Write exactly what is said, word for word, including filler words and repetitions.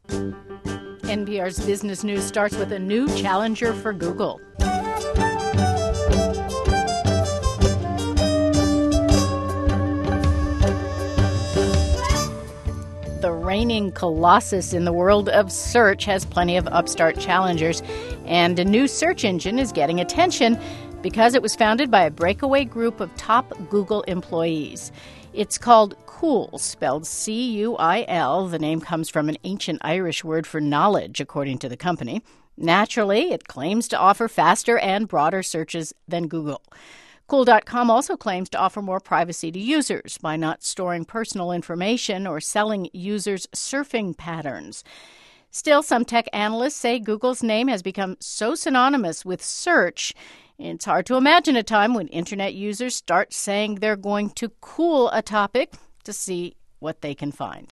N P R's Business News starts with a new challenger for Google. The reigning colossus in the world of search has plenty of upstart challengers, and a new search engine is getting attention because it was founded by a breakaway group of top Google employees. It's called Cuil, spelled C U I L. The name comes from an ancient Irish word for knowledge, according to the company. Naturally, it claims to offer faster and broader searches than Google. Cuil dot com also claims to offer more privacy to users by not storing personal information or selling users' surfing patterns. Still, some tech analysts say Google's name has become so synonymous with search, it's hard to imagine a time when Internet users start saying they're going to Cuil a topic to see what they can find.